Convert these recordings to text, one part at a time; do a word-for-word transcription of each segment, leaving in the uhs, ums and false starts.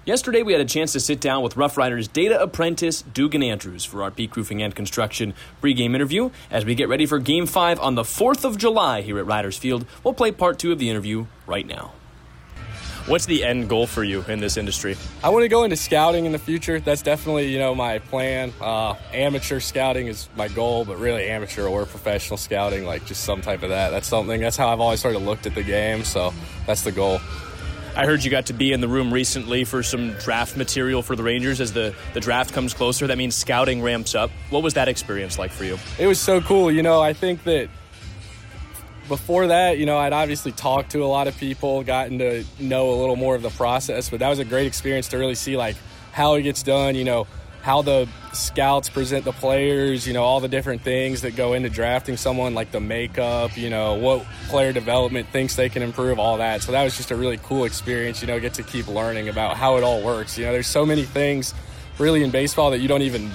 Yesterday, we had a chance to sit down with Rough Riders data apprentice Dugan Andrews for our Peak Roofing and Construction pregame interview. As we get ready for Game five on the fourth of July here at Riders Field, we'll play part two of the interview right now. What's the end goal for you in this industry? I want to go into scouting in the future. That's definitely, you know, my plan. Uh, amateur scouting is my goal, but really amateur or professional scouting, like just some type of that. That's something, that's how I've always sort of looked at the game, so that's the goal. I heard you got to be in the room recently for some draft material for the Rangers as the, the draft comes closer. That means scouting ramps up. What was that experience like for you? It was so cool. You know, I think that before that, you know, I'd obviously talked to a lot of people, gotten to know a little more of the process, but that was a great experience to really see, like, how it gets done, you know, how the scouts present the players, you know, all the different things that go into drafting someone, like the makeup, you know, what player development thinks they can improve, all that. So that was just a really cool experience, you know, get to keep learning about how it all works. You know, there's so many things really in baseball that you don't even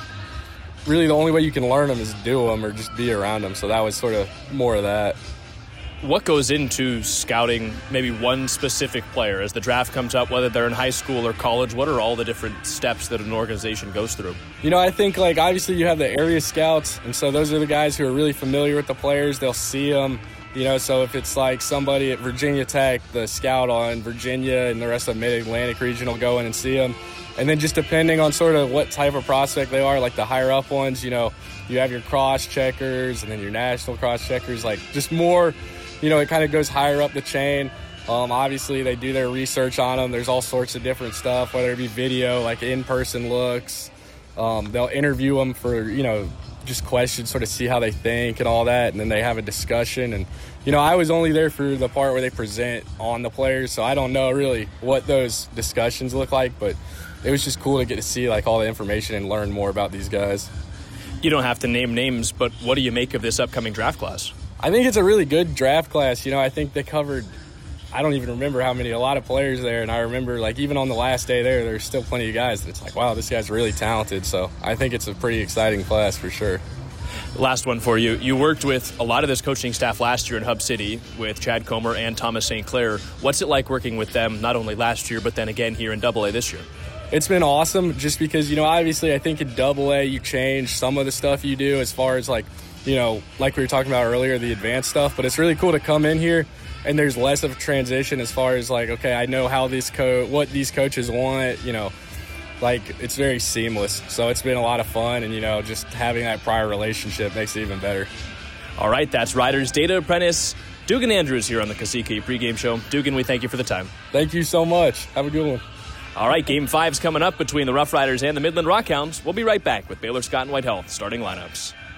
– really the only way you can learn them is do them or just be around them. So that was sort of more of that. What goes into scouting maybe one specific player as the draft comes up, whether they're in high school or college? What are all the different steps that an organization goes through? You know, I think, like, obviously you have the area scouts, and so those are the guys who are really familiar with the players. They'll see them, you know, so if it's like somebody at Virginia Tech, the scout on Virginia and the rest of the Mid-Atlantic region will go in and see them. And then just depending on sort of what type of prospect they are, like the higher up ones, you know, you have your cross-checkers and then your national cross-checkers, like just more – you know, it kind of goes higher up the chain. Um, obviously, they do their research on them. There's all sorts of different stuff, whether it be video, like in-person looks. Um, they'll interview them for, you know, just questions, sort of see how they think and all that, and then they have a discussion. And, you know, I was only there for the part where they present on the players, so I don't know really what those discussions look like, but it was just cool to get to see, like, all the information and learn more about these guys. You don't have to name names, but what do you make of this upcoming draft class? I think it's a really good draft class. You know, I think they covered, I don't even remember how many, a lot of players there. And I remember, like, even on the last day there, there's still plenty of guys that it's like, wow, this guy's really talented. So I think it's a pretty exciting class for sure. Last one for you. You worked with a lot of this coaching staff last year in Hub City with Chad Comer and Thomas Saint Clair. What's it like working with them, not only last year, but then again here in Double A this year? It's been awesome just because, you know, obviously I think in Double A you change some of the stuff you do as far as, like, you know, like we were talking about earlier, the advanced stuff, but it's really cool to come in here and there's less of a transition as far as, like, okay, I know how this co- what these coaches want, you know, like, it's very seamless. So it's been a lot of fun, and, you know, just having that prior relationship makes it even better. All right, that's Riders data apprentice Dugan Andrews here on the Cacique pregame show. Dugan, we thank you for the time. Thank you so much. Have a good one. All right, Game five's coming up between the Rough Riders and the Midland Rockhounds. We'll be right back with Baylor Scott and White Health starting lineups.